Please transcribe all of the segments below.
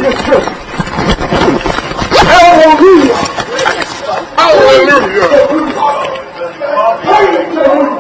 Jesus Christ. Hallelujah. Hallelujah. Praise the Lord.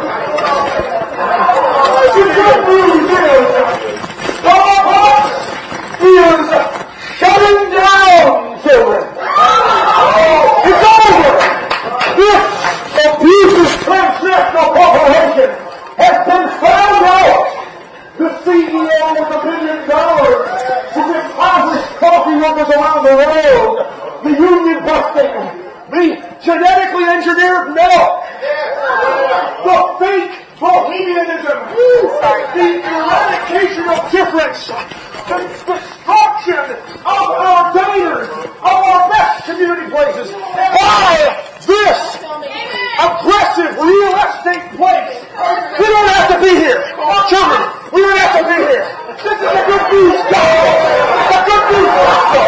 The good news is God is shutting down children. It's over. This abusive transnational corporation has been found out. The CEO with $1 billion who impoverished coffee workers around the world, the union busting, the genetically engineered milk, the fake bohemianism, the eradication of difference, the destruction of our donors, of our best community places, by this aggressive real estate place. We don't have to be here. Children, we don't have to be here. This is a good news gospel. The good news gospel.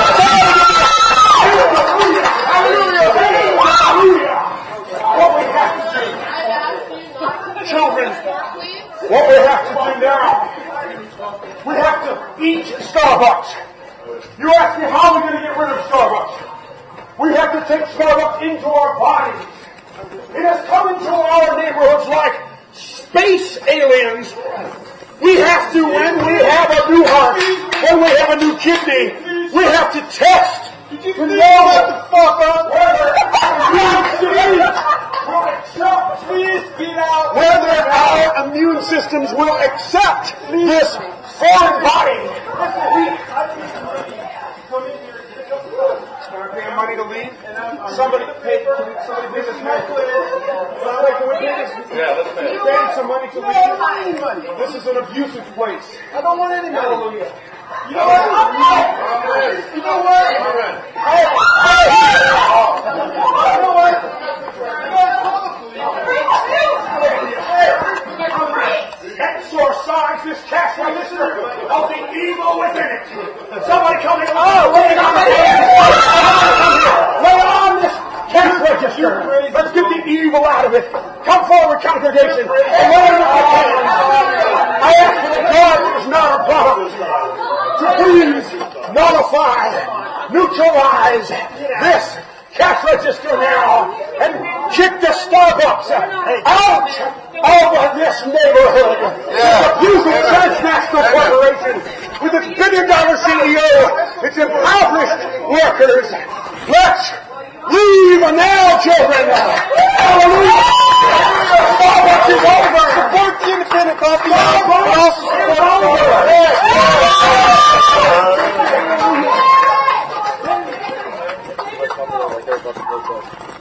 Hallelujah. Hallelujah. What we have to do. Children, what we have to do now, we have to eat Starbucks. You ask me how we're going to get rid of Starbucks. We have to take Starbucks into our bodies. It has come into our neighborhoods like space aliens. We have to, when we have a new heart, when we have a new kidney, we have to test to know what the fuck up, whether our immune systems will accept this foreign body. Paying money to leave? Somebody pay this money. Yeah, let's pay. Paying some money to leave. This is an abusive place. I don't want any money. Hallelujah. You know what? You know what? You know what? Exorcise this cash register of the evil within it. Somebody come here. Lay on this cash register. Let's get the evil out of it. Come forward, congregation. And whatever you can. I ask for the God that is not above to please nullify, neutralize this cash register now and kick the Starbucks out of this neighborhood. This abusive transnational corporation with its $1 billion CEO, its impoverished workers. Let's leave now, children. Hallelujah. Starbucks is over. Support the independent coffee. Starbucks is over.